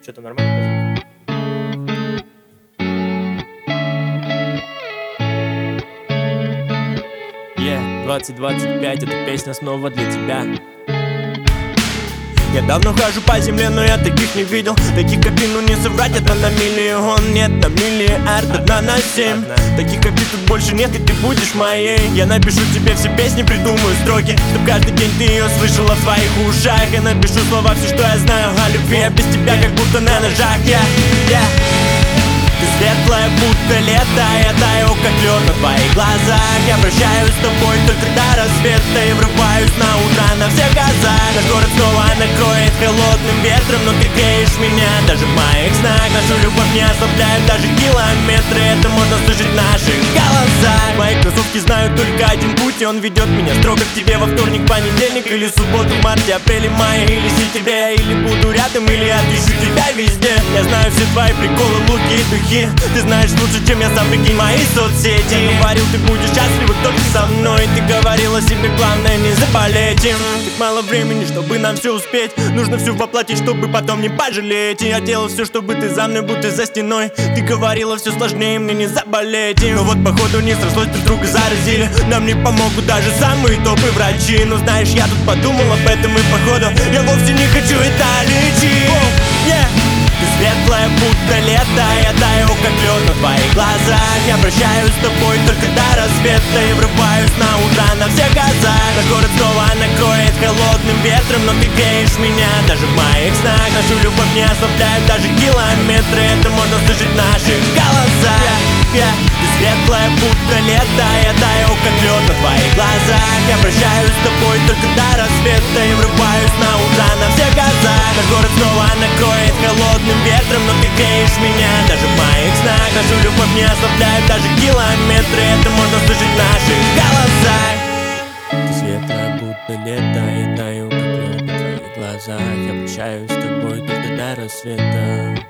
Что там нормально? 2025, эта песня снова для тебя. Я давно хожу по земле, но я таких не видел. Таких как ты, ну не соврать, одна на миллион. Нет, на миллиард, одна на 7. Таких как ты тут больше нет, и ты будешь моей. Я напишу тебе все песни, придумаю строки, чтоб каждый день ты ее слышала в своих ушах. Я напишу слова, все, что я знаю о любви, а без тебя как будто на ножах. Ты светлая, будто лето, я таю, как лед на твоих глазах. Я прощаюсь с тобой только до рассвета и врубаюсь на утро на все газа. Наш город снова накроет холодным ветром, но ты греешь меня даже в моих снах. Нашу любовь не ослабляет даже километры, это можно слышать в наших голосах. Мои кроссовки знают только один путь, и он ведет меня строго к тебе во вторник, понедельник или субботу, в марте, апреле, мае или сентябре. Я или буду рядом, или отыщу тебя везде. Я знаю все твои приколы, луки и духи. Ты знаешь лучше, чем я сам, прикинь мои соцсети. Я говорил, ты будешь счастлива только со мной. Ты говорила себе, главное не заболеть им. Так мало времени, чтобы нам все успеть. Нужно все воплотить, чтобы потом не пожалеть. И я делал все, чтобы ты за мной, будто за стеной. Ты говорила, все сложнее, мне не заболеть. Но вот походу не срослось, друг друга заразили. Нам не помогут даже самые топы врачи. Но знаешь, я тут подумал об этом, и походу я вовсе не хочу это лечить. Ты светлая, будто лето, я таю, как лед на твоих глазах. Я прощаюсь с тобой только до рассвета и врубаюсь на утро на все газа. Наш город снова накроет холодным ветром, но ты греешь меня даже в моих снах. Нашу любовь не ослабляет даже километры, это можно слышать в наших голосах. Ты светлая, будто лето, я таю, как лед на твоих глазах. Я прощаюсь с тобой только до рассвета и врубаюсь на утро на все газа. Наш город снова накроет холодным ветром, но ты греешь меня даже в моих снах. Нашу любовь не ослабляет даже километры, это можно слышать в наших голосах. Ты светлая, будто лето, я таю, как лед на твоих глазах. Я прощаюсь с тобой только до рассвета.